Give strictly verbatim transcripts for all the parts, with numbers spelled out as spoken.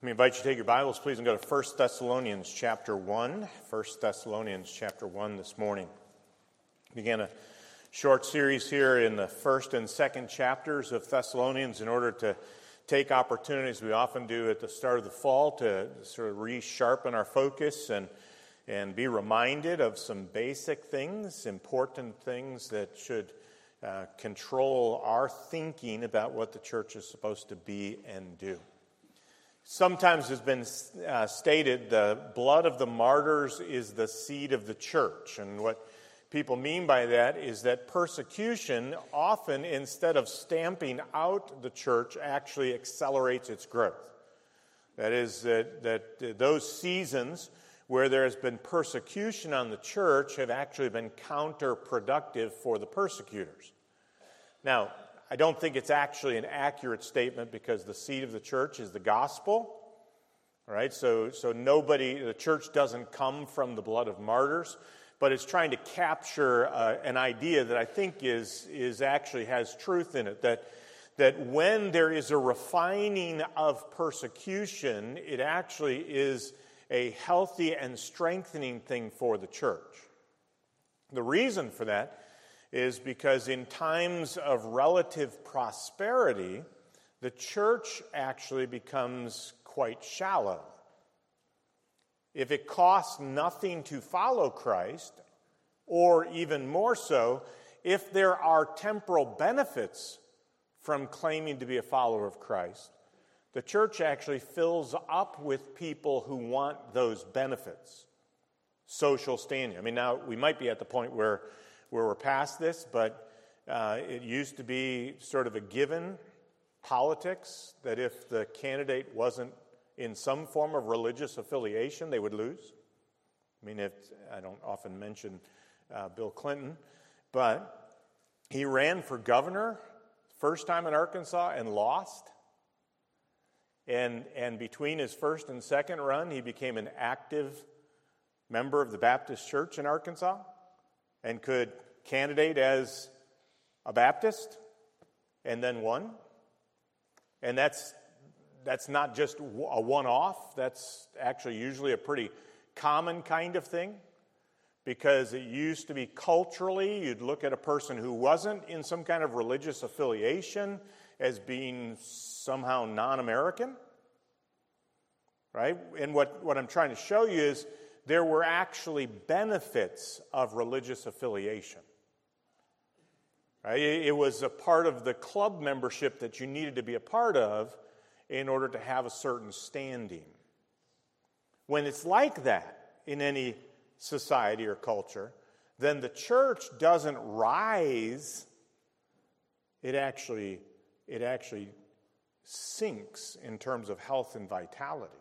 Let me invite you to take your Bibles, please, and go to First Thessalonians chapter one. First Thessalonians chapter one this morning. We began a short series here in the first and second chapters of Thessalonians in order to take opportunities we often do at the start of the fall to sort of resharpen our focus and, and be reminded of some basic things, important things that should uh, control our thinking about what the church is supposed to be and do. Sometimes has been uh, stated the blood of the martyrs is the seed of the church. And what people mean by that is that persecution often, instead of stamping out the church, actually accelerates its growth. That is, that, that those seasons where there has been persecution on the church have actually been counterproductive for the persecutors. Now, I don't think it's actually an accurate statement because the seed of the church is the gospel. All right, so, so nobody, the church doesn't come from the blood of martyrs, but it's trying to capture uh, an idea that I think is, is actually has truth in it, that, that when there is a refining of persecution, it actually is a healthy and strengthening thing for the church. The reason for that is because in times of relative prosperity, the church actually becomes quite shallow. If it costs nothing to follow Christ, or even more so, if there are temporal benefits from claiming to be a follower of Christ, the church actually fills up with people who want those benefits. Social standing. I mean, now we might be at the point where where we're past this, but uh, it used to be sort of a given politics that if the candidate wasn't in some form of religious affiliation, they would lose. I mean, if, I don't often mention uh, Bill Clinton, but he ran for governor first time in Arkansas and lost. And, and between his first and second run, he became an active member of the Baptist Church in Arkansas and could candidate as a Baptist, and then won. And that's that's not just a one-off. That's actually usually a pretty common kind of thing, because it used to be culturally, you'd look at a person who wasn't in some kind of religious affiliation as being somehow non-American, right? And what, what I'm trying to show you is there were actually benefits of religious affiliation. Right? It was a part of the club membership that you needed to be a part of in order to have a certain standing. When it's like that in any society or culture, then the church doesn't rise. It actually, it actually sinks in terms of health and vitality.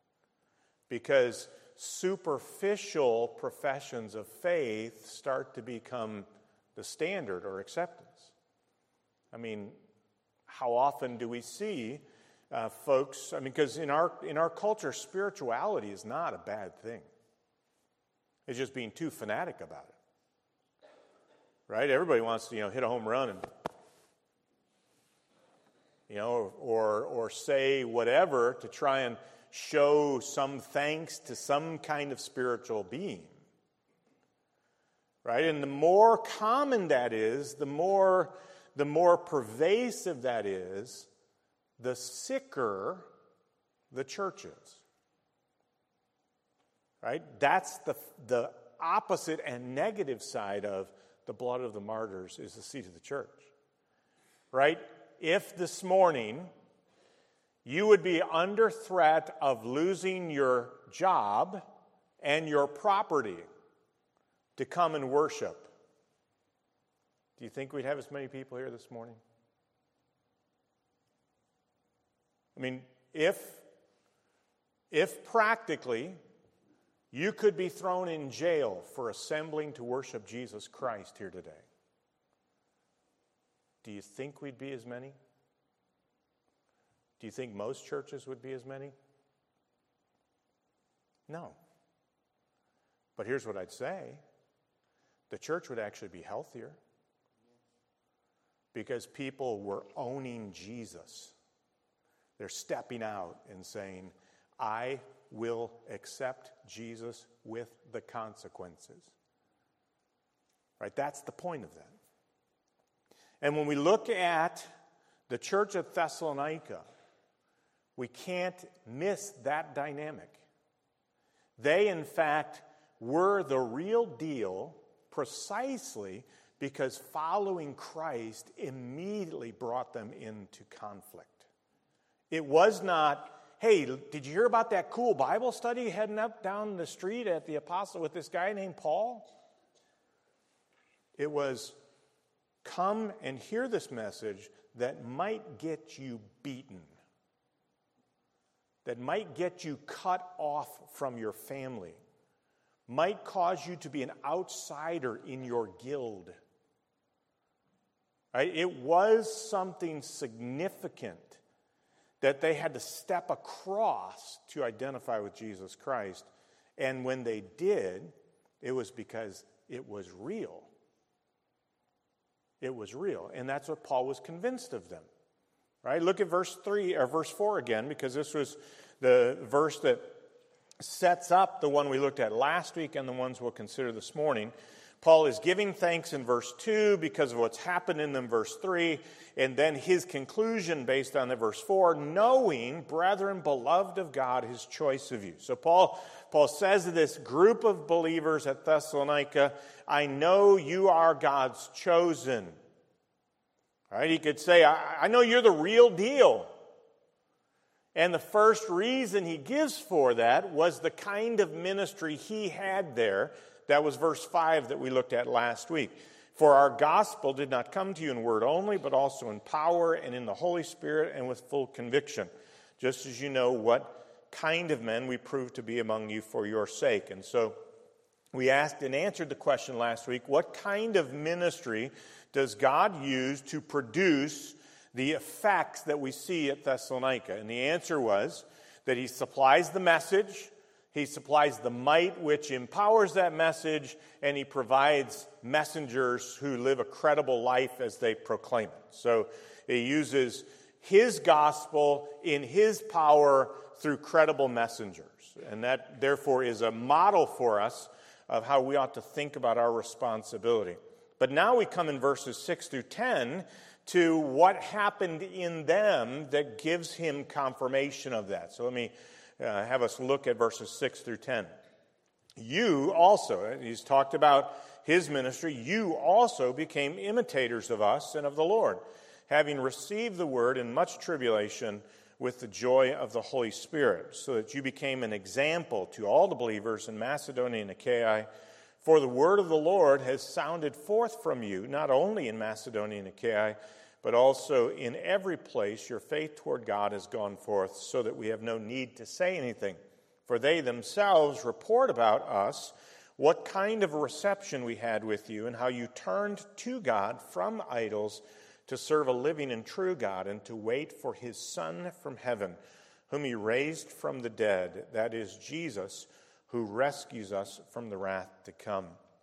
Because superficial professions of faith start to become the standard or acceptance. I mean, how often do we see uh, folks, I mean, because in our in our culture, spirituality is not a bad thing. It's just being too fanatic about it. Right? Everybody wants to, you know, hit a home run and, you know, or or say whatever to try and show some thanks to some kind of spiritual being. Right? And the more common that is, the more, the more pervasive that is, the sicker the church is. Right? That's the, the opposite and negative side of the blood of the martyrs is the seed of the church. Right? If this morning you would be under threat of losing your job and your property to come and worship, do you think we'd have as many people here this morning? I mean, if, if practically you could be thrown in jail for assembling to worship Jesus Christ here today, do you think we'd be as many? Do you think most churches would be as many? No. But here's what I'd say. The church would actually be healthier because people were owning Jesus. They're stepping out and saying, I will accept Jesus with the consequences. Right? That's the point of that. And when we look at the church of Thessalonica, we can't miss that dynamic. They, in fact, were the real deal precisely because following Christ immediately brought them into conflict. It was not, hey, did you hear about that cool Bible study heading up down the street at the Apostle with this guy named Paul? It was, come and hear this message that might get you beaten, that might get you cut off from your family, might cause you to be an outsider in your guild. Right? It was something significant that they had to step across to identify with Jesus Christ. And when they did, it was because it was real. It was real. And that's what Paul was convinced of them. Right? Look at verse three or verse four again, because this was the verse that sets up the one we looked at last week and the ones we'll consider this morning. Paul is giving thanks in verse two because of what's happened in them, verse three, and then his conclusion based on the verse four, knowing, brethren, beloved of God, his choice of you. So Paul, Paul says to this group of believers at Thessalonica, I know you are God's chosen. All right, he could say, I, I know you're the real deal. And the first reason he gives for that was the kind of ministry he had there. That was verse five that we looked at last week. For our gospel did not come to you in word only, but also in power and in the Holy Spirit and with full conviction, just as you know what kind of men we proved to be among you for your sake. And so we asked and answered the question last week, what kind of ministry does God use to produce the effects that we see at Thessalonica? And the answer was that he supplies the message, he supplies the might which empowers that message, and he provides messengers who live a credible life as they proclaim it. So he uses his gospel in his power through credible messengers. And that, therefore, is a model for us of how we ought to think about our responsibility. But now we come in verses six through ten to what happened in them that gives him confirmation of that. So let me uh, have us look at verses six through ten. You also, he's talked about his ministry, you also became imitators of us and of the Lord, having received the word in much tribulation with the joy of the Holy Spirit, so that you became an example to all the believers in Macedonia and Achaia. For the word of the Lord has sounded forth from you, not only in Macedonia and Achaia, but also in every place your faith toward God has gone forth, so that we have no need to say anything. For they themselves report about us what kind of a reception we had with you, and how you turned to God from idols to serve a living and true God, and to wait for his Son from heaven, whom he raised from the dead, that is Jesus, who rescues us from the wrath to come.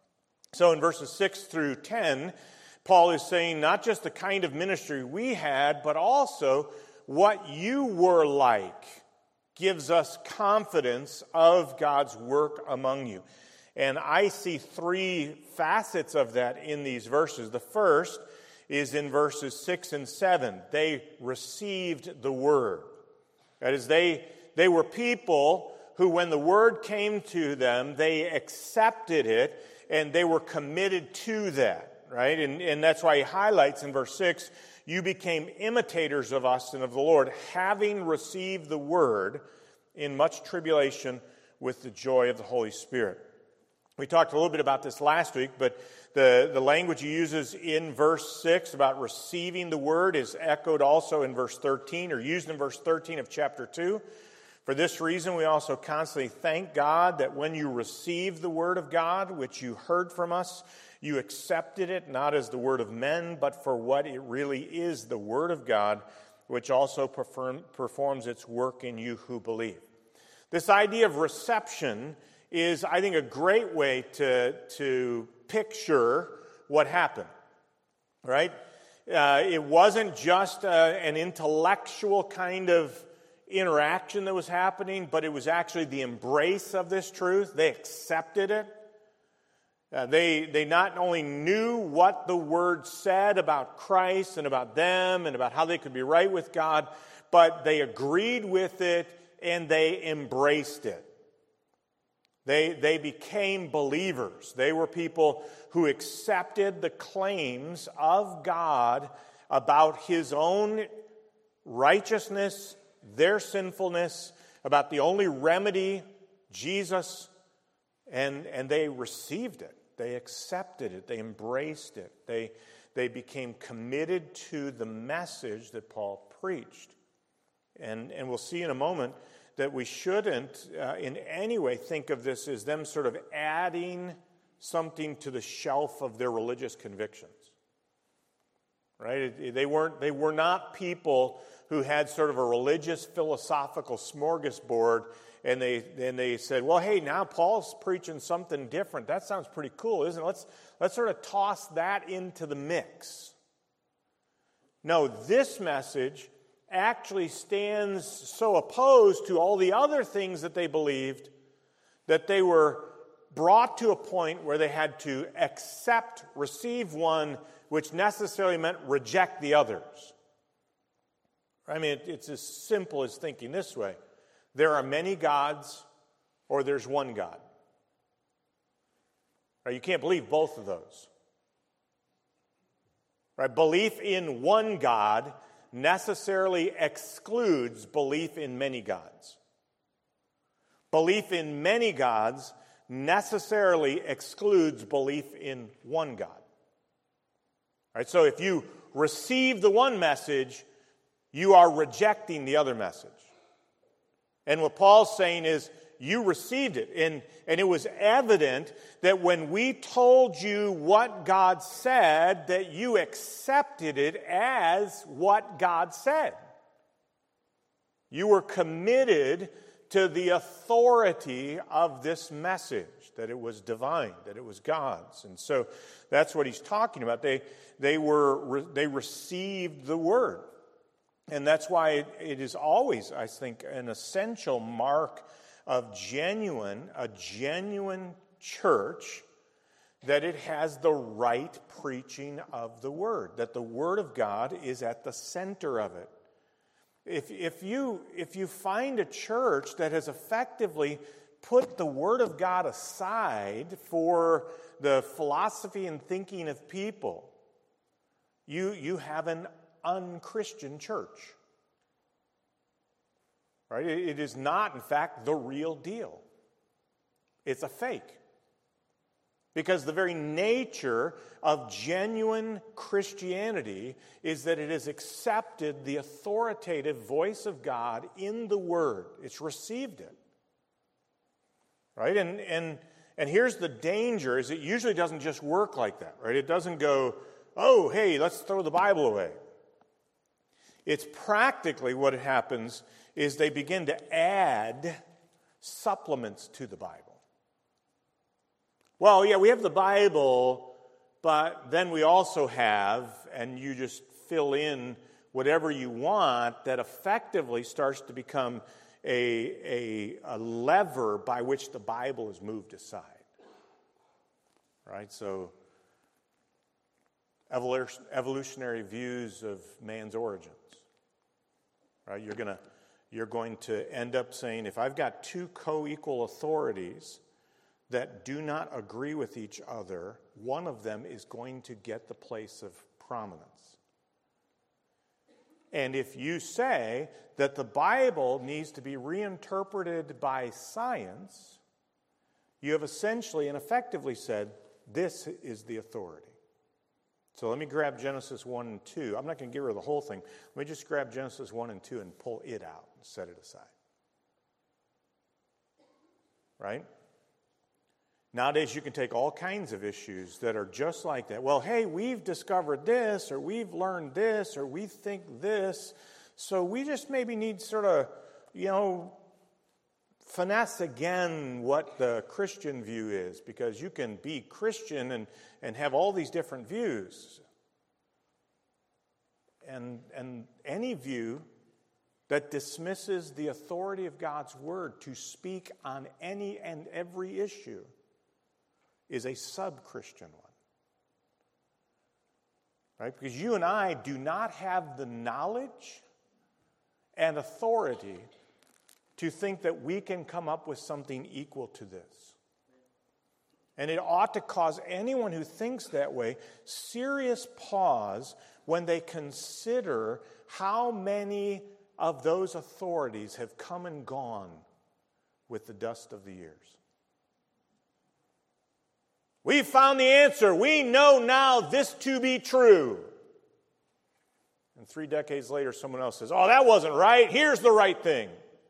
So in verses six through ten, Paul is saying not just the kind of ministry we had, but also what you were like gives us confidence of God's work among you. And I see three facets of that in these verses. The first is in verses six and seven. They received the word. That is, they, they were people who, when the word came to them, they accepted it and they were committed to that, right? And, and that's why he highlights in verse six, you became imitators of us and of the Lord, having received the word in much tribulation with the joy of the Holy Spirit. We talked a little bit about this last week, but the, the language he uses in verse six about receiving the word is echoed also in verse thirteen, or used in verse thirteen of chapter two. For this reason, we also constantly thank God that when you received the word of God, which you heard from us, you accepted it not as the word of men, but for what it really is, the word of God, which also perform, performs its work in you who believe. This idea of reception is, I think, a great way to, to picture what happened, right? Uh, it wasn't just uh, an intellectual kind of interaction that was happening, but it was actually the embrace of this truth. They accepted it. Uh, they, they not only knew what the Word said about Christ and about them and about how they could be right with God, but they agreed with it and they embraced it. They, they became believers. They were people who accepted the claims of God about His own righteousness, their sinfulness, about the only remedy, Jesus, and, and they received it. They accepted it. They embraced it. They, they became committed to the message that Paul preached. And, and we'll see in a moment that we shouldn't uh, in any way think of this as them sort of adding something to the shelf of their religious convictions. Right? They weren't, they were not people who had sort of a religious philosophical smorgasbord, and they and they said, well, hey, now Paul's preaching something different. That sounds pretty cool, isn't it? Let's let's sort of toss that into the mix. No, this message actually stands so opposed to all the other things that they believed that they were brought to a point where they had to accept, receive one, which necessarily meant reject the others. I mean, it's as simple as thinking this way. There are many gods, or there's one God. Right? You can't believe both of those. Right? Belief in one God necessarily excludes belief in many gods. Belief in many gods necessarily excludes belief in one God. Right? So if you receive the one message, you are rejecting the other message. And what Paul's saying is, you received it. And, and it was evident that when we told you what God said, that you accepted it as what God said. You were committed to the authority of this message, that it was divine, that it was God's. And so that's what he's talking about. They, they, were, they received the word. And that's why it, it is always, I think, an essential mark of genuine, a genuine church, that it has the right preaching of the Word, that the Word of God is at the center of it. If, if, you, if you find a church that has effectively put the Word of God aside for the philosophy and thinking of people, you, you have an unchristian church. Right? It is not, in fact, the real deal. It's a fake. Because the very nature of genuine Christianity is that it has accepted the authoritative voice of God in the Word. It's received it. Right? And, and, and here's the danger, is it usually doesn't just work like that. Right? It doesn't go, oh, hey, let's throw the Bible away. It's practically what happens is they begin to add supplements to the Bible. Well, yeah, we have the Bible, but then we also have, and you just fill in whatever you want, that effectively starts to become a, a, a lever by which the Bible is moved aside. Right? So, evolutionary views of man's origins. Right? You're gonna, you're going to end up saying, if I've got two co-equal authorities that do not agree with each other, one of them is going to get the place of prominence. And if you say that the Bible needs to be reinterpreted by science, you have essentially and effectively said, this is the authority. So let me grab Genesis one and two. I'm not going to get rid of the whole thing. Let me just grab Genesis one and two and pull it out and set it aside. Right? Nowadays, you can take all kinds of issues that are just like that. Well, hey, we've discovered this, or we've learned this, or we think this, so we just maybe need sort of, you know, finesse again what the Christian view is, because you can be Christian and, and have all these different views. And, and any view that dismisses the authority of God's word to speak on any and every issue is a sub-Christian one. Right? Because you and I do not have the knowledge and authority to think that we can come up with something equal to this. And it ought to cause anyone who thinks that way serious pause when they consider how many of those authorities have come and gone with the dust of the years. We found the answer. We know now this to be true. And three decades later, someone else says, oh, that wasn't right. Here's the right thing.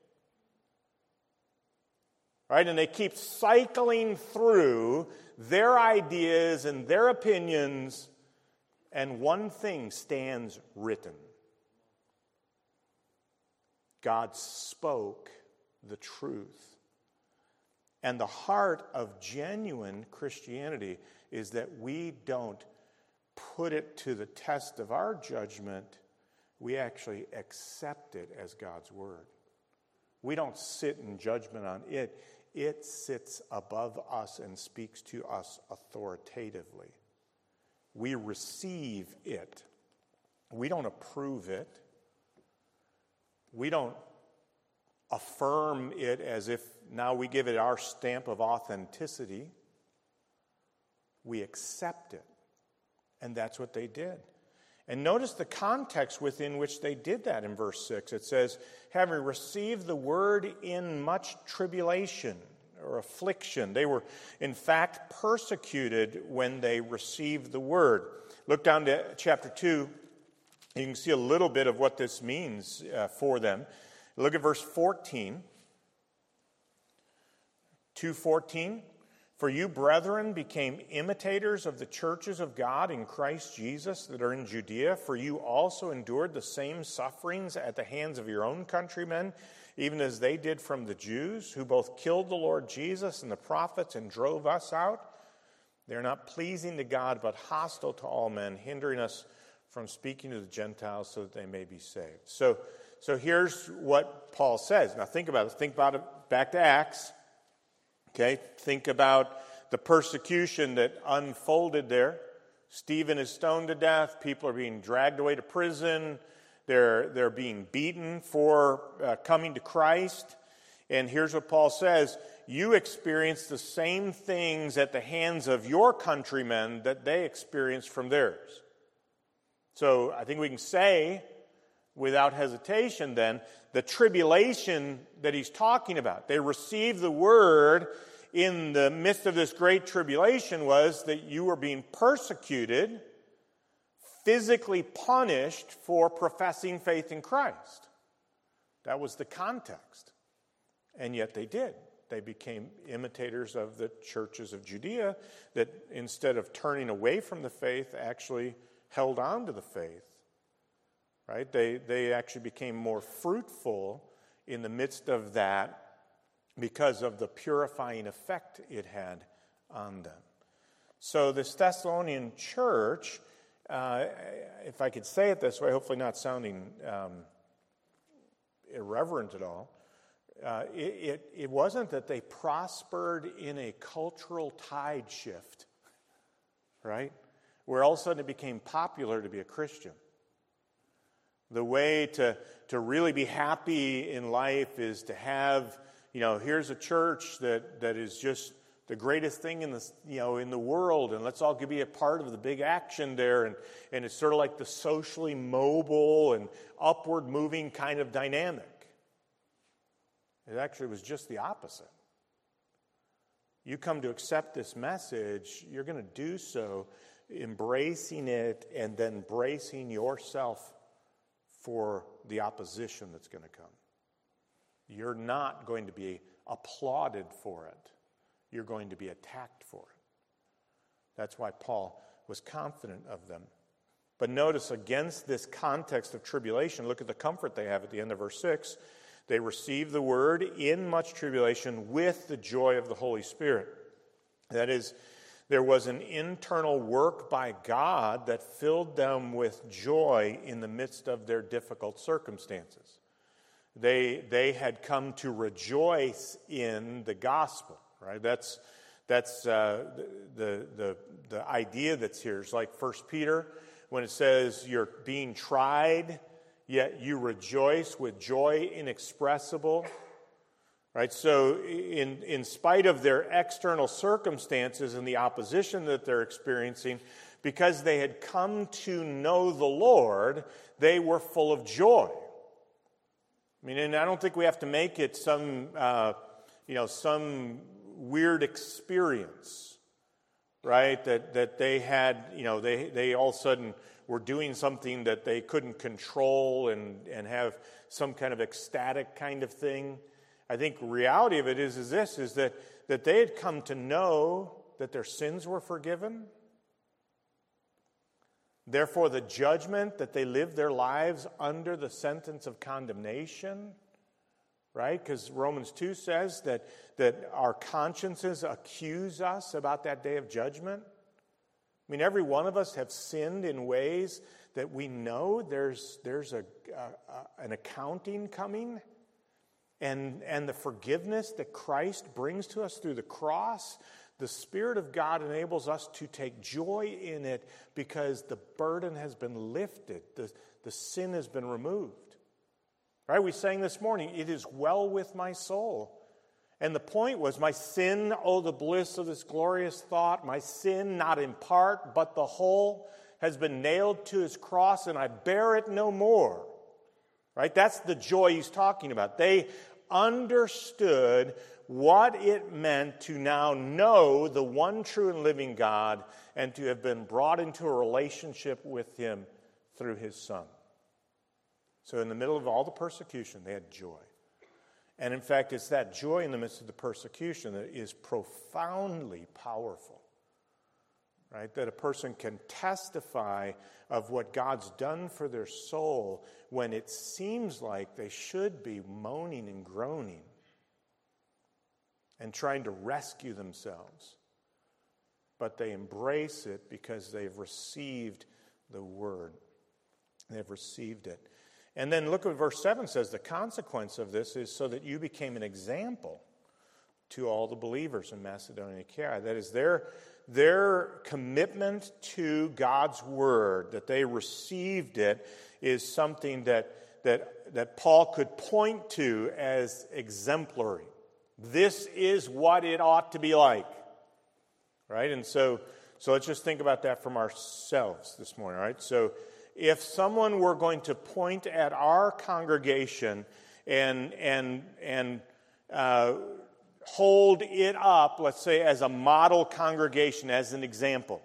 Right? And they keep cycling through their ideas and their opinions, and one thing stands written. God spoke the truth. And the heart of genuine Christianity is that we don't put it to the test of our judgment. We actually accept it as God's word. We don't sit in judgment on it. It sits above us and speaks to us authoritatively. We receive it. We don't approve it. We don't affirm it as if now we give it our stamp of authenticity. We accept it. And that's what they did. And notice the context within which they did that in verse six. It says, having received the word in much tribulation or affliction. They were, in fact, persecuted when they received the word. Look down to chapter two. You can see a little bit of what this means uh, for them. Look at verse fourteen. two fourteen. For you, brethren, became imitators of the churches of God in Christ Jesus that are in Judea. For you also endured the same sufferings at the hands of your own countrymen, even as they did from the Jews, who both killed the Lord Jesus and the prophets and drove us out. They are not pleasing to God, but hostile to all men, hindering us from speaking to the Gentiles so that they may be saved. So, so here's what Paul says. Now think about it. Think about it back to Acts. Okay, think about the persecution that unfolded there. Stephen is stoned to death. People are being dragged away to prison. They're, they're being beaten for uh, coming to Christ. And here's what Paul says. You experienced the same things at the hands of your countrymen that they experienced from theirs. So I think we can say, without hesitation then, the tribulation that he's talking about. They received the word in the midst of this great tribulation was that you were being persecuted, physically punished for professing faith in Christ. That was the context. And yet they did. They became imitators of the churches of Judea that instead of turning away from the faith, actually held on to the faith. Right? They, they actually became more fruitful in the midst of that because of the purifying effect it had on them. So this Thessalonian church, uh, if I could say it this way, hopefully not sounding um, irreverent at all, uh, it, it, it wasn't that they prospered in a cultural tide shift, right? Where all of a sudden it became popular to be a Christian. The way to, to really be happy in life is to have, you know, here's a church that, that is just the greatest thing in the, you know, in the world, and let's all be a part of the big action there. And, and it's sort of like the socially mobile and upward moving kind of dynamic. It actually was just the opposite. You come to accept this message, you're going to do so embracing it and then bracing yourself for the opposition that's going to come. You're not going to be applauded for it. You're going to be attacked for it. That's why Paul was confident of them. But notice, against this context of tribulation, look at the comfort they have at the end of verse six. They received the word in much tribulation with the joy of the Holy Spirit. That is, there was an internal work by God that filled them with joy in the midst of their difficult circumstances. They, they had come to rejoice in the gospel, right? That's, that's uh, the, the, the idea that's here. It's like First Peter, when it says you're being tried, yet you rejoice with joy inexpressible. Right? So in, in spite of their external circumstances and the opposition that they're experiencing, because they had come to know the Lord, they were full of joy. I mean, and I don't think we have to make it some, uh, you know, some weird experience, right? That that they had, you know, they, they all of a sudden were doing something that they couldn't control and, and have some kind of ecstatic kind of thing. I think the reality of it is, is this, is that, that they had come to know that their sins were forgiven. Therefore, the judgment that they lived their lives under the sentence of condemnation, right? Because Romans two says that, that our consciences accuse us about that day of judgment. I mean, every one of us have sinned in ways that we know there's, there's a, a, an accounting coming. And, and the forgiveness that Christ brings to us through the cross, the Spirit of God enables us to take joy in it because the burden has been lifted. The, the sin has been removed. Right? We sang this morning, it is well with my soul. And the point was, my sin, oh, the bliss of this glorious thought, my sin, not in part, but the whole, has been nailed to his cross, and I bear it no more. Right? That's the joy he's talking about. They understood what it meant to now know the one true and living God and to have been brought into a relationship with him through his Son. So in the middle of all the persecution, they had joy. And in fact, it's that joy in the midst of the persecution that is profoundly powerful. Right? That a person can testify of what God's done for their soul when it seems like they should be moaning and groaning and trying to rescue themselves. But they embrace it because they've received the word. They've received it. And then look what verse seven says. The consequence of this is so that you became an example to all the believers in Macedonia and Achaia. That is, their, their commitment to God's word, that they received it, is something that, that, that Paul could point to as exemplary. This is what it ought to be like. Right? And so, so let's just think about that from ourselves this morning. Right? So if someone were going to point at our congregation and, and, and uh, hold it up, let's say, as a model congregation, as an example,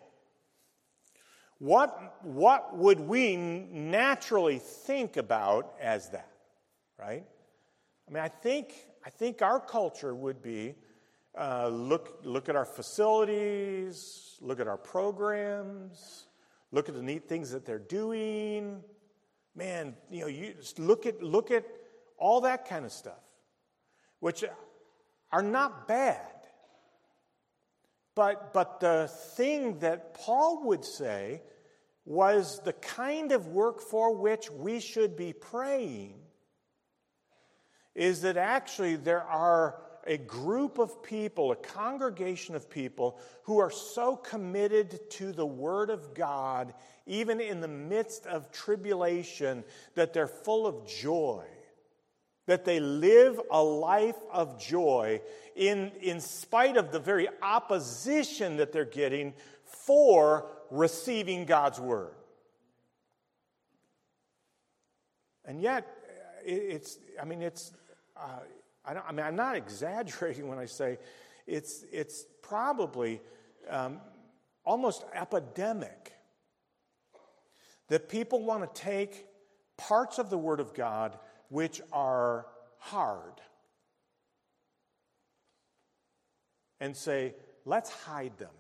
what, what would we naturally think about as that, right? I mean, I think, I think our culture would be, uh, look, look at our facilities, look at our programs, look at the neat things that they're doing. Man, you know, you just look at, look at all that kind of stuff, which are not bad. But, but the thing that Paul would say was the kind of work for which we should be praying is that actually there are a group of people, a congregation of people who are so committed to the Word of God, even in the midst of tribulation, that they're full of joy. That they live a life of joy in, in spite of the very opposition that they're getting for receiving God's word. And yet, it's, I mean, it's, uh, I, don't, I mean, I'm not exaggerating when I say it's, it's probably um, almost epidemic that people want to take parts of the Word of God which are hard, and say, let's hide them.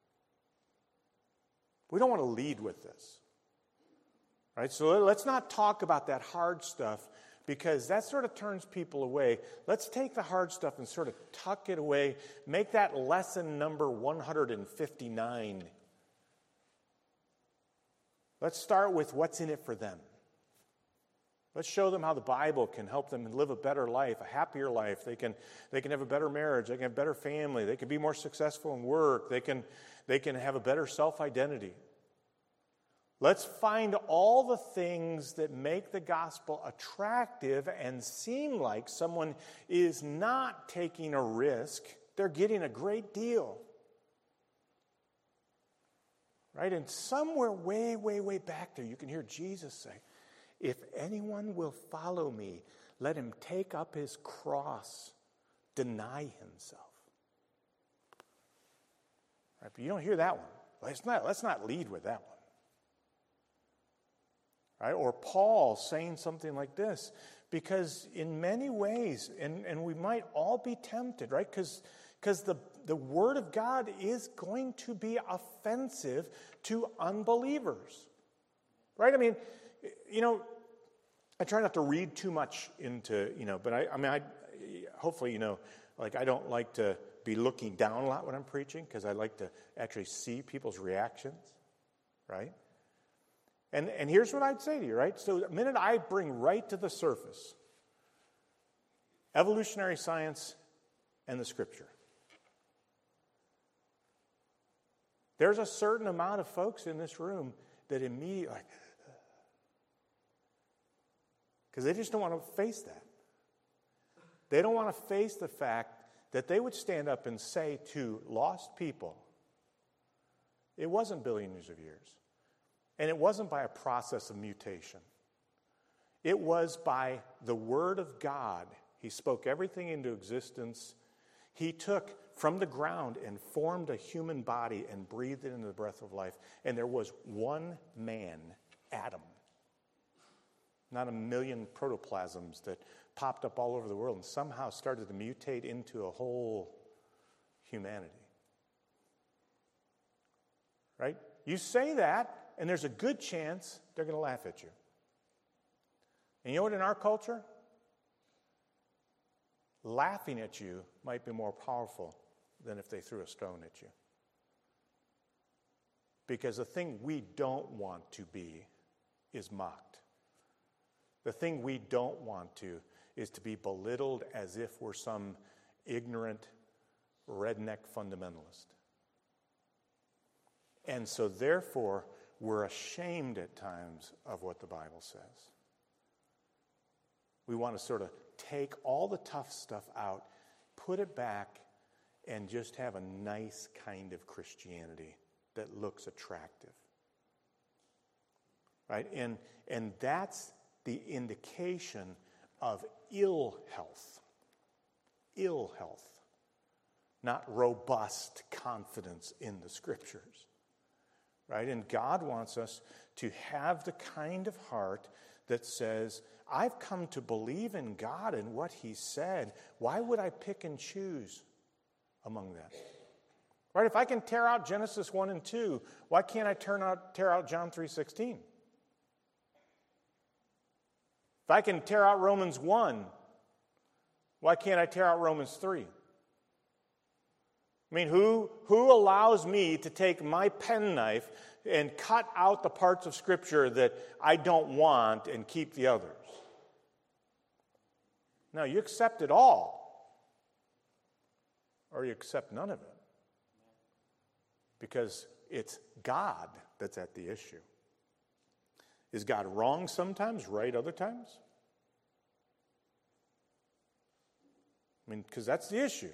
We don't want to lead with this. Right? So let's not talk about that hard stuff, because that sort of turns people away. Let's take the hard stuff and sort of tuck it away, make that lesson number one hundred fifty-nine. Let's start with what's in it for them. Let's show them how the Bible can help them live a better life, a happier life. They can, they can have a better marriage. They can have a better family. They can be more successful in work. They can, they can have a better self-identity. Let's find all the things that make the gospel attractive and seem like someone is not taking a risk. They're getting a great deal. Right? And somewhere way, way, way back there, you can hear Jesus say, if anyone will follow me, let him take up his cross, deny himself. Right? But you don't hear that one. Let's not, let's not lead with that one. Right? Or Paul saying something like this, because in many ways, and, and we might all be tempted, right? Because because the, the Word of God is going to be offensive to unbelievers. Right? I mean, you know, I try not to read too much into, you know, but I, I mean, I, hopefully, you know, like I don't like to be looking down a lot when I'm preaching because I like to actually see people's reactions, right? And and here's what I'd say to you, right? So the minute I bring right to the surface evolutionary science and the Scripture, there's a certain amount of folks in this room that immediately, like, because they just don't want to face that. They don't want to face the fact that they would stand up and say to lost people, it wasn't billions of years. And it wasn't by a process of mutation. It was by the Word of God. He spoke everything into existence. He took from the ground and formed a human body and breathed it into the breath of life. And there was one man, Adam. Not a million protoplasms that popped up all over the world and somehow started to mutate into a whole humanity. Right? You say that, and there's a good chance they're going to laugh at you. And you know what, in our culture? Laughing at you might be more powerful than if they threw a stone at you. Because the thing we don't want to be is mocked. The thing we don't want to is to be belittled as if we're some ignorant redneck fundamentalist. And so therefore, we're ashamed at times of what the Bible says. We want to sort of take all the tough stuff out, put it back, and just have a nice kind of Christianity that looks attractive. Right? And, and that's the indication of ill health. Ill health. Not robust confidence in the Scriptures. Right? And God wants us to have the kind of heart that says, I've come to believe in God and what He said. Why would I pick and choose among that? Right? If I can tear out Genesis one and two, why can't I turn out, tear out John three sixteen? If I can tear out Romans one, why can't I tear out Romans three? I mean, who, who allows me to take my penknife and cut out the parts of Scripture that I don't want and keep the others? No, you accept it all, or you accept none of it. Because it's God that's at the issue. Is God wrong sometimes, right other times? I mean, because that's the issue.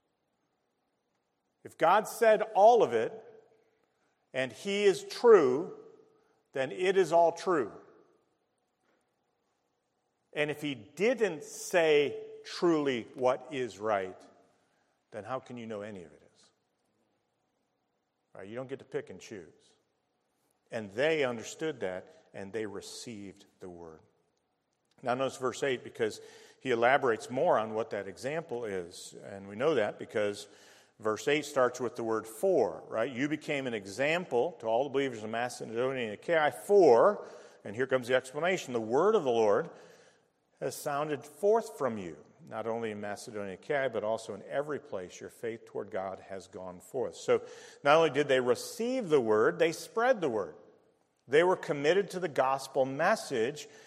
If God said all of it, and He is true, then it is all true. And if He didn't say truly what is right, then how can you know any of it is? Right? You don't get to pick and choose. And they understood that, and they received the word. Now notice verse eight, because he elaborates more on what that example is. And we know that because verse eight starts with the word for, right? You became an example to all the believers in Macedonia and Achaia for, and here comes the explanation, the word of the Lord has sounded forth from you, not only in Macedonia and Achaia, but also in every place your faith toward God has gone forth. So not only did they receive the word, they spread the word. They were committed to the gospel message,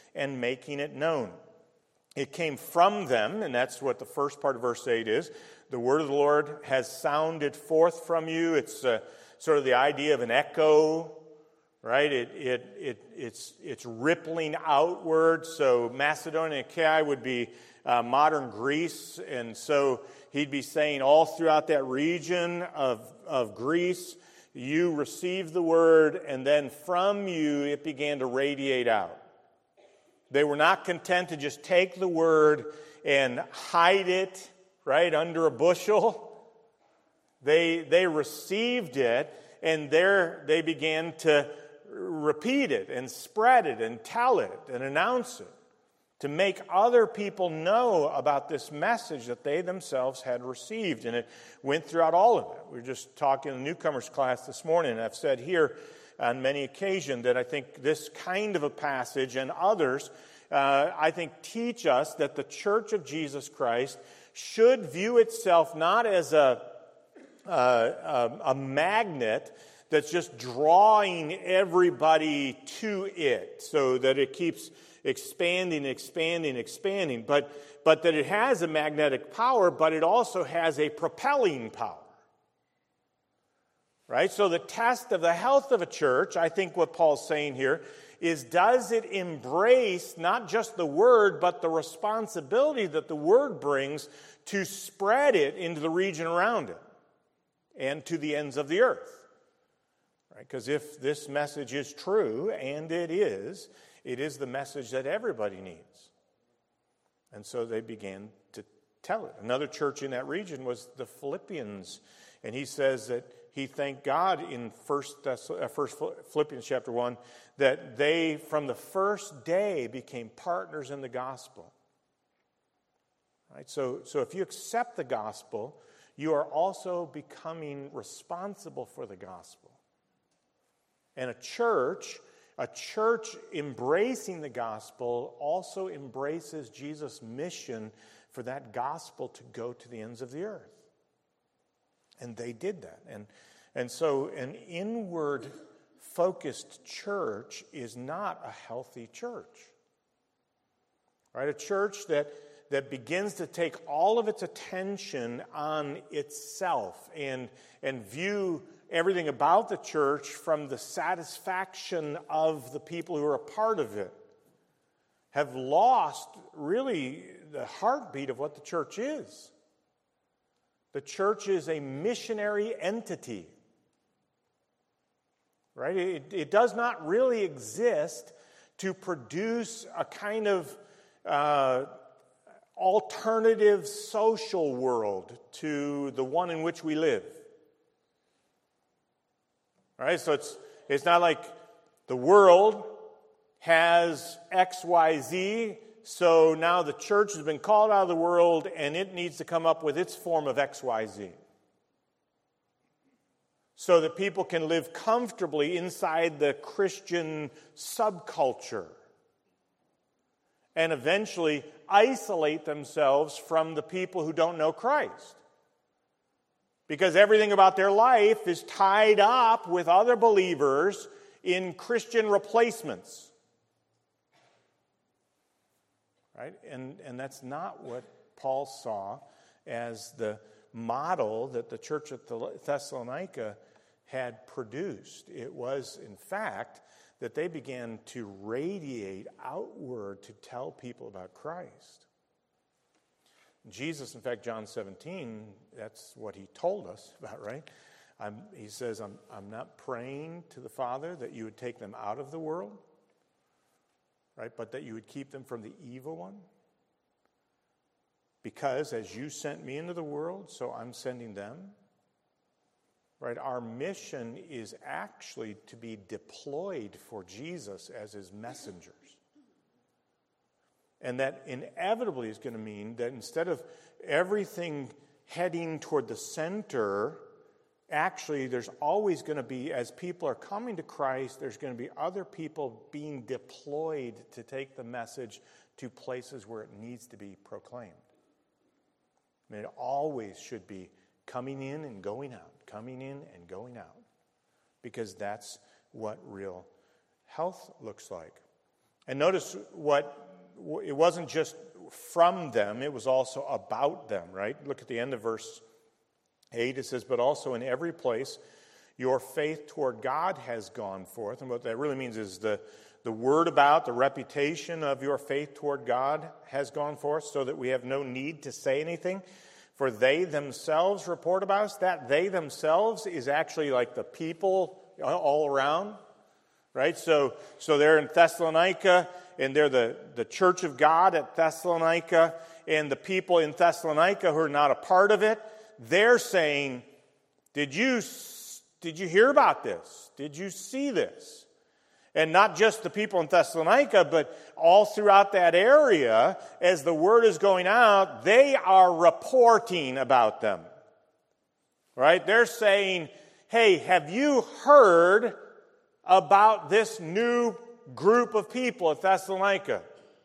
and making it known. It came from them, and that's what the first part of verse eight is. The word of the Lord has sounded forth from you. It's uh, sort of the idea of an echo, right? It, it, it, it's, it's rippling outward. So Macedonia and Achaia would be uh, modern Greece, and so he'd be saying all throughout that region of, of Greece, you received the word, and then from you it began to radiate out. They were not content to just take the word and hide it, right, under a bushel. They, they received it, and there they began to repeat it and spread it and tell it and announce it to make other people know about this message that they themselves had received. And it went throughout all of it. We were just talking in the newcomers class this morning, and I've said here on many occasions that I think this kind of a passage and others, uh, I think, teach us that the Church of Jesus Christ should view itself not as a, uh, a, a magnet that's just drawing everybody to it so that it keeps expanding, expanding, expanding, but, but that it has a magnetic power, but it also has a propelling power. Right? So the test of the health of a church, I think what Paul's saying here, is does it embrace not just the word, but the responsibility that the word brings to spread it into the region around it and to the ends of the earth? Right? Because if this message is true, and it is, it is the message that everybody needs. And so they began to tell it. Another church in that region was the Philippians, and he says that he thanked God in First Philippians chapter one that they, from the first day, became partners in the gospel. Right? So, so if you accept the gospel, you are also becoming responsible for the gospel. And a church, a church embracing the gospel also embraces Jesus' mission for that gospel to go to the ends of the earth. And they did that. And, and so an inward-focused church is not a healthy church. Right? A church that, that begins to take all of its attention on itself and, and view everything about the church from the satisfaction of the people who are a part of it, have lost really the heartbeat of what the church is. The church is a missionary entity, right? It, it does not really exist to produce a kind of uh, alternative social world to the one in which we live. All right, so it's it's not like the world has X Y Z, so now the church has been called out of the world and it needs to come up with its form of X Y Z. So that people can live comfortably inside the Christian subculture and eventually isolate themselves from the people who don't know Christ. Because everything about their life is tied up with other believers in Christian replacements. Right? And, and that's not what Paul saw as the model that the church at Thessalonica had produced. It was, in fact, that they began to radiate outward to tell people about Christ. Jesus, in fact, John seventeen, that's what he told us about, right? I'm, he says, I'm, I'm not praying to the Father that you would take them out of the world, right? But that you would keep them from the evil one. Because as you sent me into the world, so I'm sending them. Right? Our mission is actually to be deployed for Jesus as his messengers. And that inevitably is going to mean that instead of everything heading toward the center, actually there's always going to be, as people are coming to Christ, there's going to be other people being deployed to take the message to places where it needs to be proclaimed. I mean, it always should be coming in and going out, coming in and going out, because that's what real health looks like. And notice what, it wasn't just from them, it was also about them, right? Look at the end of verse eight. It says, but also in every place your faith toward God has gone forth. And what that really means is the, the word about, the reputation of your faith toward God has gone forth, so that we have no need to say anything. For they themselves report about us. That they themselves is actually like the people all around, right? So, so they're in Thessalonica, and they're the, the church of God at Thessalonica, and the people in Thessalonica who are not a part of it, they're saying, did you, did you hear about this? Did you see this? And not just the people in Thessalonica, but all throughout that area, as the word is going out, they are reporting about them. Right? They're saying, hey, have you heard about this new group of people at Thessalonica?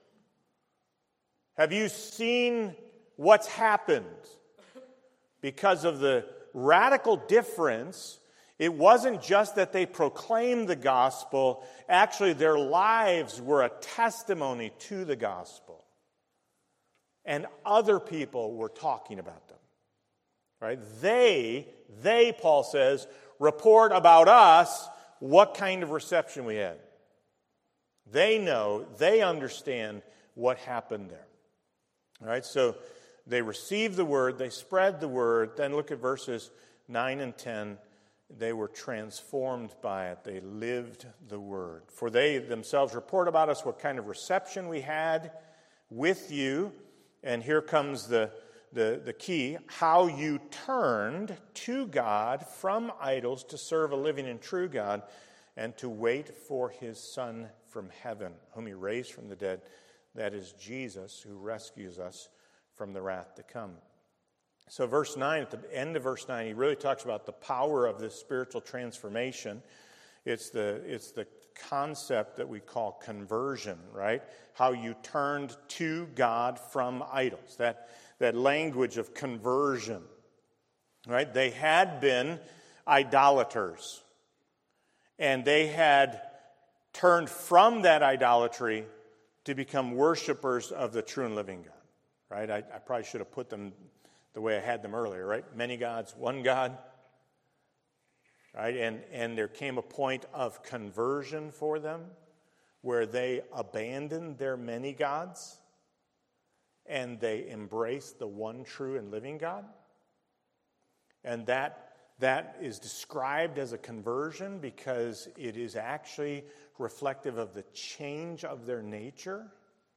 Have you seen what's happened? Because of the radical difference, it wasn't just that they proclaimed the gospel. Actually, their lives were a testimony to the gospel. And other people were talking about them. Right? They, they, Paul says, report about us what kind of reception we had. They know, they understand what happened there. All right, so they received the word, they spread the word. Then look at verses nine and ten. They were transformed by it. They lived the word. For they themselves report about us what kind of reception we had with you. And here comes the, the, the key. How you turned to God from idols to serve a living and true God, and to wait for his Son from heaven, whom he raised from the dead. That is Jesus, who rescues us from the wrath to come. So verse nine, at the end of verse nine, he really talks about the power of this spiritual transformation. It's the, it's the concept that we call conversion, right? How you turned to God from idols. That, that language of conversion, right? They had been idolaters. And they had turned from that idolatry to become worshipers of the true and living God, right? I, I probably should have put them the way I had them earlier, right? Many gods, one God, right? And, and there came a point of conversion for them where they abandoned their many gods and they embraced the one true and living God. And that, that is described as a conversion because it is actually reflective of the change of their nature.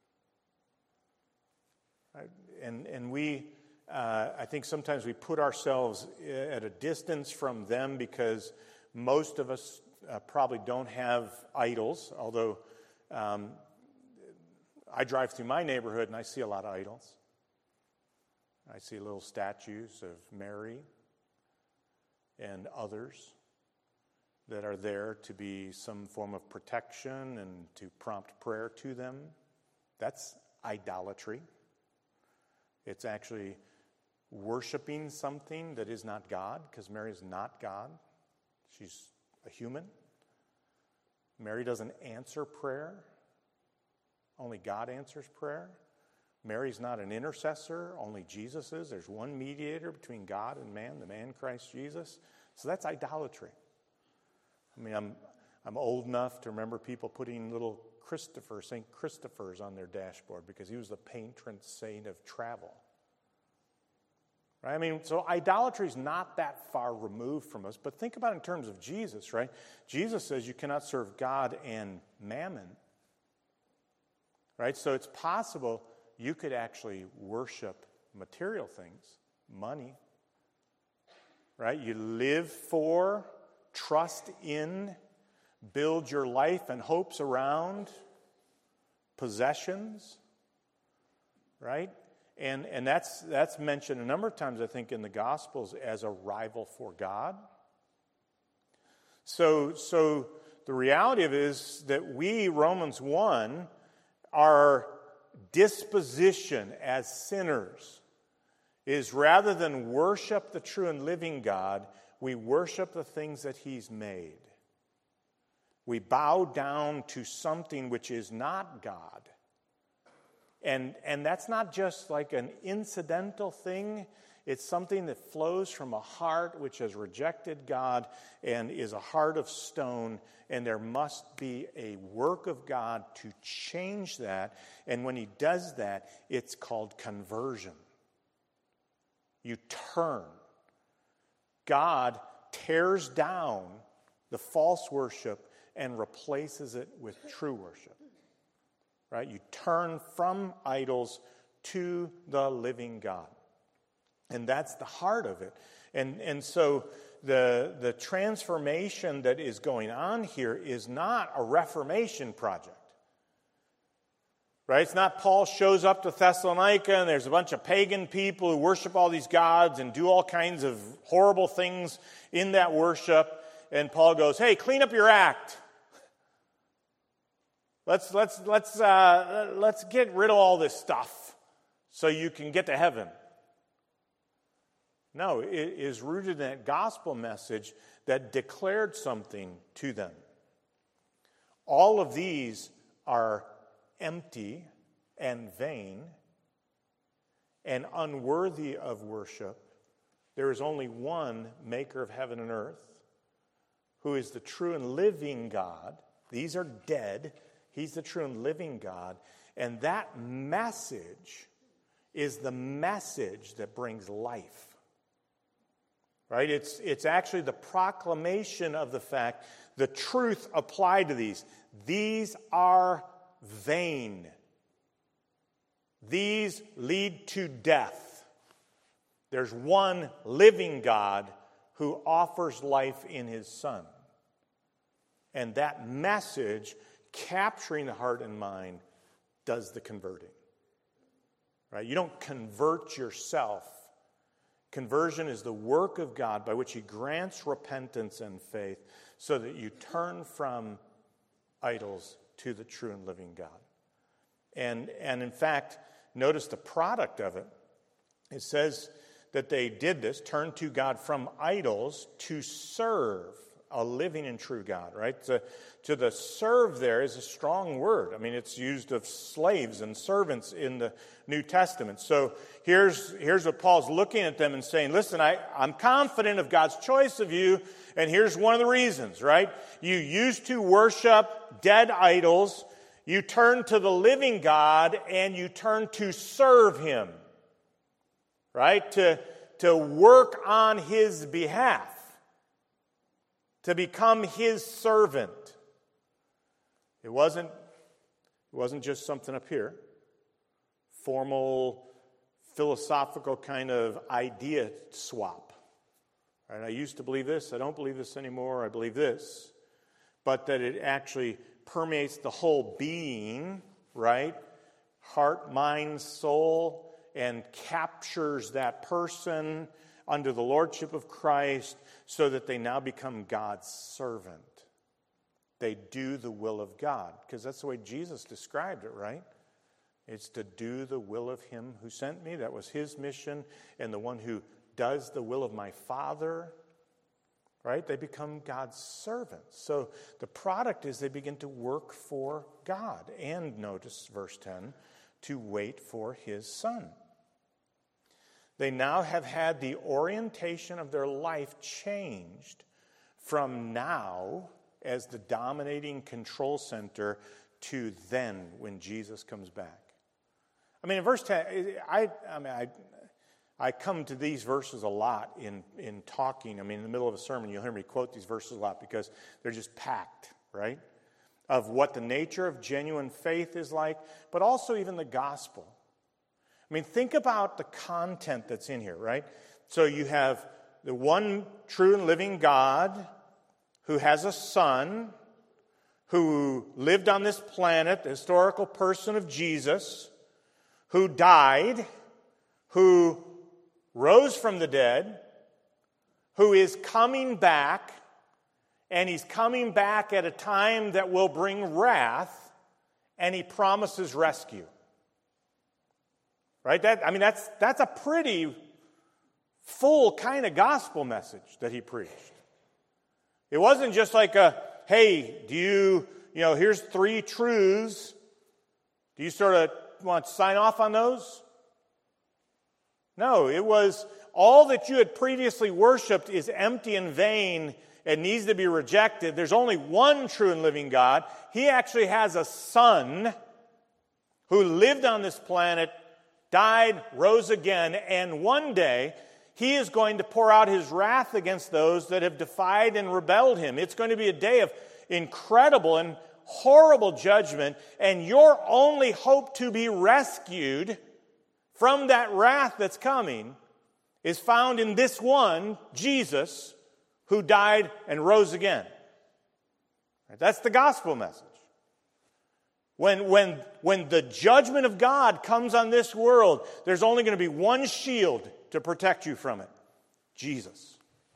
Right? And, and we... Uh, I think sometimes we put ourselves at a distance from them because most of us uh, probably don't have idols, although um, I drive through my neighborhood and I see a lot of idols. I see little statues of Mary and others that are there to be some form of protection and to prompt prayer to them. That's idolatry. It's actually worshiping something that is not God, because Mary is not God. She's a human. Mary doesn't answer prayer. Only God answers prayer. Mary's not an intercessor. Only Jesus is. There's one mediator between God and man, the man Christ Jesus. So that's idolatry. I mean, I'm I'm old enough to remember people putting little Christopher, Saint Christopher's on their dashboard because he was the patron saint of travel. Right? I mean, so idolatry is not that far removed from us, but think about it in terms of Jesus, right? Jesus says you cannot serve God and mammon, right? So it's possible you could actually worship material things, money, right? You live for, trust in, build your life and hopes around possessions, right? And and that's that's mentioned a number of times, I think, in the Gospels as a rival for God. So, so the reality of it is that we, Romans one, our disposition as sinners is rather than worship the true and living God, we worship the things that He's made. We bow down to something which is not God. And, and that's not just like an incidental thing. It's something that flows from a heart which has rejected God and is a heart of stone. And there must be a work of God to change that. And when he does that, it's called conversion. You turn. God tears down the false worship and replaces it with true worship. Right? You turn from idols to the living God. And that's the heart of it. And, and so the, the transformation that is going on here is not a Reformation project. Right? It's not Paul shows up to Thessalonica and there's a bunch of pagan people who worship all these gods and do all kinds of horrible things in that worship. And Paul goes, hey, clean up your act. Let's let's let's uh, let's get rid of all this stuff so you can get to heaven. No, it is rooted in that gospel message that declared something to them. All of these are empty and vain and unworthy of worship. There is only one maker of heaven and earth, who is the true and living God. These are dead. He's the true and living God. And that message is the message that brings life. Right? It's, it's actually the proclamation of the fact, the truth applied to these. These are vain. These lead to death. There's one living God who offers life in his Son. And that message, capturing the heart and mind, does the converting. Right? You don't convert yourself. Conversion is the work of God by which he grants repentance and faith so that you turn from idols to the true and living God. And, and in fact, notice the product of it. It says that they did this, turned to God from idols to serve a living and true God, right? To, to the serve there is a strong word. I mean, it's used of slaves and servants in the New Testament. So here's, here's what Paul's looking at them and saying, listen, I, I'm confident of God's choice of you, and here's one of the reasons, right? You used to worship dead idols, you turn to the living God, and you turn to serve him, right? To, to work on his behalf. To become his servant. It wasn't, it wasn't just something up here. Formal, philosophical kind of idea swap. Right? I used to believe this. I don't believe this anymore. I believe this. But that it actually permeates the whole being, right? Heart, mind, soul, and captures that person under the lordship of Christ so that they now become God's servant. They do the will of God, because that's the way Jesus described it, right? It's to do the will of him who sent me. That was his mission. And the one who does the will of my Father, right? They become God's servants. So the product is they begin to work for God. And notice verse ten, to wait for his Son. They now have had the orientation of their life changed from now as the dominating control center to then when Jesus comes back. I mean, in verse ten, I, I mean, I, I come to these verses a lot in, in talking. I mean, in the middle of a sermon, you'll hear me quote these verses a lot because they're just packed, right? Of what the nature of genuine faith is like, but also even the gospel. I mean, think about the content that's in here, right? So you have the one true and living God who has a Son who lived on this planet, the historical person of Jesus, who died, who rose from the dead, who is coming back, and he's coming back at a time that will bring wrath, and he promises rescue. Right? That, I mean, that's, that's a pretty full kind of gospel message that he preached. It wasn't just like a, hey, do you, you know, here's three truths. Do you sort of want to sign off on those? No, it was all that you had previously worshipped is empty and vain and needs to be rejected. There's only one true and living God. He actually has a son who lived on this planet, died, rose again, and one day he is going to pour out his wrath against those that have defied and rebelled him. It's going to be a day of incredible and horrible judgment, and your only hope to be rescued from that wrath that's coming is found in this one, Jesus, who died and rose again. That's the gospel message. When, when, when the judgment of God comes on this world, there's only going to be one shield to protect you from it: Jesus.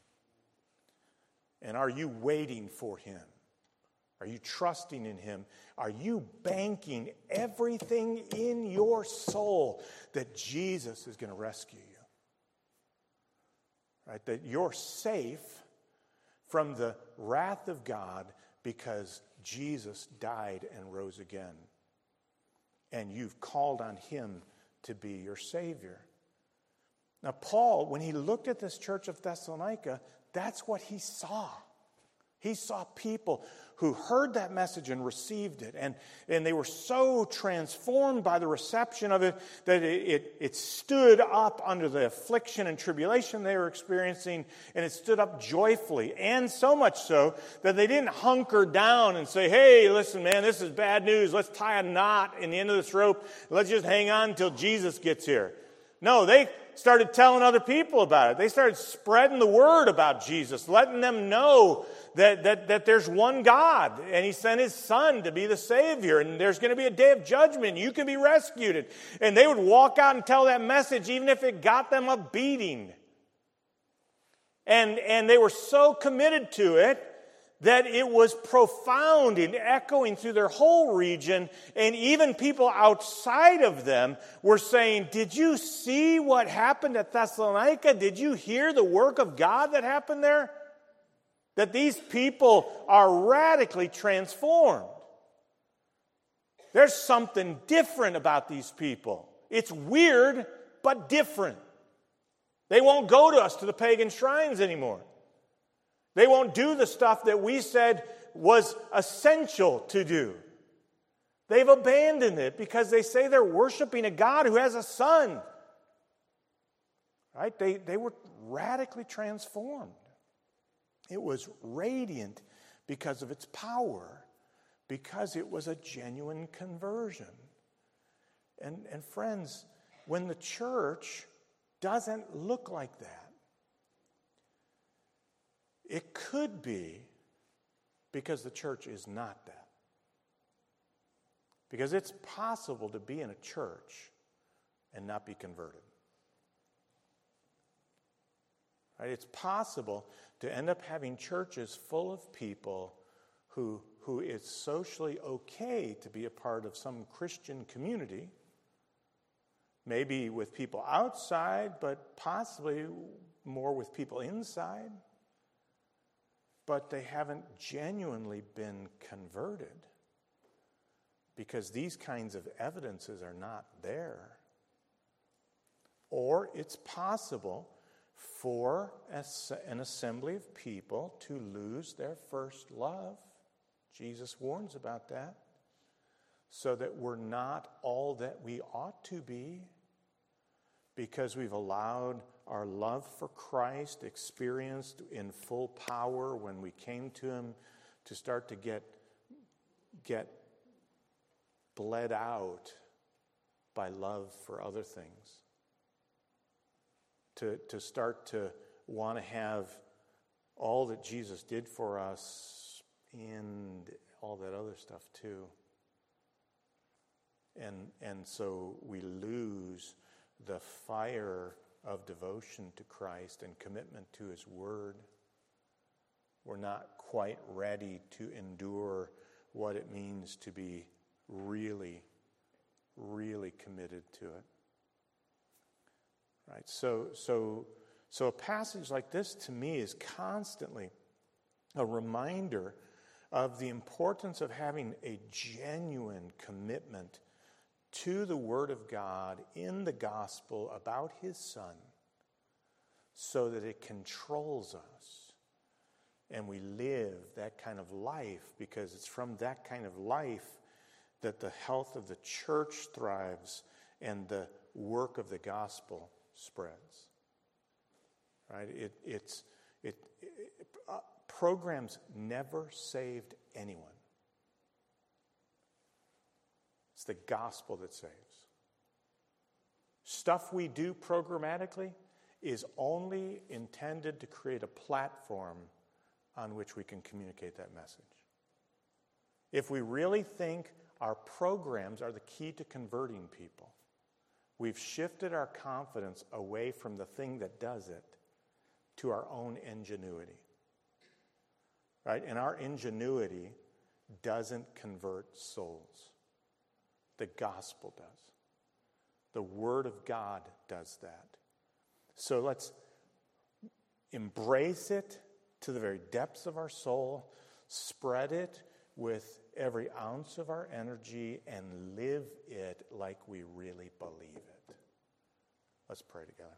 And are you waiting for him? Are you trusting in him? Are you banking everything in your soul that Jesus is going to rescue you? Right? That you're safe from the wrath of God because Jesus died and rose again. And you've called on him to be your Savior. Now, Paul, when he looked at this church of Thessalonica, that's what he saw. He saw people who heard that message and received it. And, and they were so transformed by the reception of it that it, it, it stood up under the affliction and tribulation they were experiencing. And it stood up joyfully. And so much so that they didn't hunker down and say, hey, listen, man, this is bad news. Let's tie a knot in the end of this rope. Let's just hang on until Jesus gets here. No, they started telling other people about it. They started spreading the word about Jesus, letting them know that, that, that there's one God, and he sent his son to be the Savior, and there's going to be a day of judgment. You can be rescued. And they would walk out and tell that message even if it got them a beating. And, and they were so committed to it that it was profound and echoing through their whole region, and even people outside of them were saying, did you see what happened at Thessalonica? Did you hear the work of God that happened there? That these people are radically transformed. There's something different about these people. It's weird, but different. They won't go to us to the pagan shrines anymore. They won't do the stuff that we said was essential to do. They've abandoned it because they say they're worshiping a God who has a son. Right? They, they were radically transformed. It was radiant because of its power, because it was a genuine conversion. And, and friends, when the church doesn't look like that, it could be because the church is not that. Because it's possible to be in a church and not be converted. Right? It's possible to end up having churches full of people who, who it's socially okay to be a part of some Christian community, maybe with people outside, but possibly more with people inside. But they haven't genuinely been converted because these kinds of evidences are not there. Or it's possible for an assembly of people to lose their first love. Jesus warns about that. So that we're not all that we ought to be because we've allowed our love for Christ, experienced in full power when we came to him, to start to get, get bled out by love for other things. To, to start to want to have all that Jesus did for us and all that other stuff too. And, and so we lose the fire of devotion to Christ and commitment to his word. We're not quite ready to endure what it means to be really, really committed to it. Right? So, so, so a passage like this to me is constantly a reminder of the importance of having a genuine commitment to the Word of God in the gospel about His Son, so that it controls us and we live that kind of life, because it's from that kind of life that the health of the church thrives and the work of the gospel spreads. Right? It, it's it, it uh, programs never saved anyone. It's the gospel that saves. Stuff we do programmatically is only intended to create a platform on which we can communicate that message. If we really think our programs are the key to converting people, we've shifted our confidence away from the thing that does it to our own ingenuity. Right? And our ingenuity doesn't convert souls. The gospel does. The Word of God does that. So let's embrace it to the very depths of our soul, spread it with every ounce of our energy, and live it like we really believe it. Let's pray together.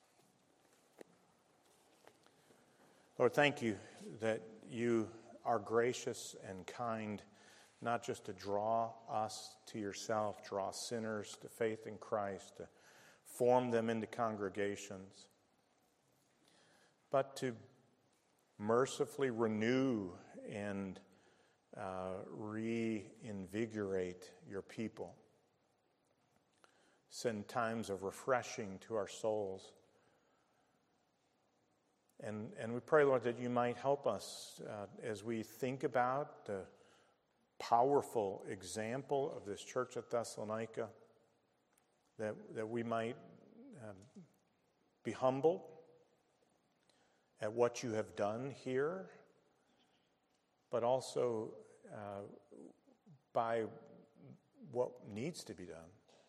Lord, thank you that you are gracious and kind, not just to draw us to yourself, draw sinners to faith in Christ, to form them into congregations, but to mercifully renew and uh, reinvigorate your people. Send times of refreshing to our souls. And, and we pray, Lord, that you might help us uh, as we think about the powerful example of this church at Thessalonica, that, that we might uh, be humbled at what you have done here, but also uh, by what needs to be done.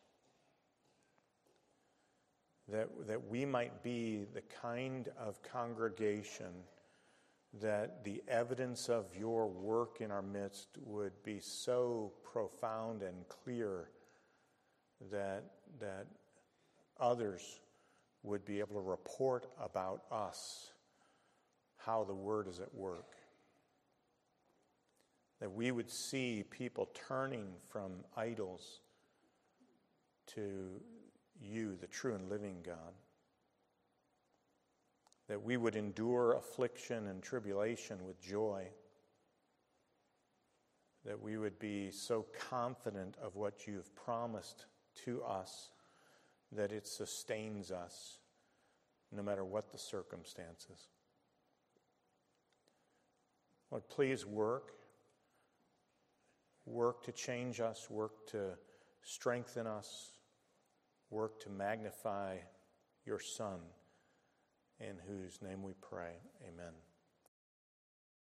That, that we might be the kind of congregation that the evidence of your work in our midst would be so profound and clear that, that others would be able to report about us how the Word is at work. That we would see people turning from idols to you, the true and living God. That we would endure affliction and tribulation with joy. That we would be so confident of what you've promised to us that it sustains us no matter what the circumstances. Lord, please work. Work to change us, work to strengthen us, work to magnify your Son, in whose name we pray. Amen.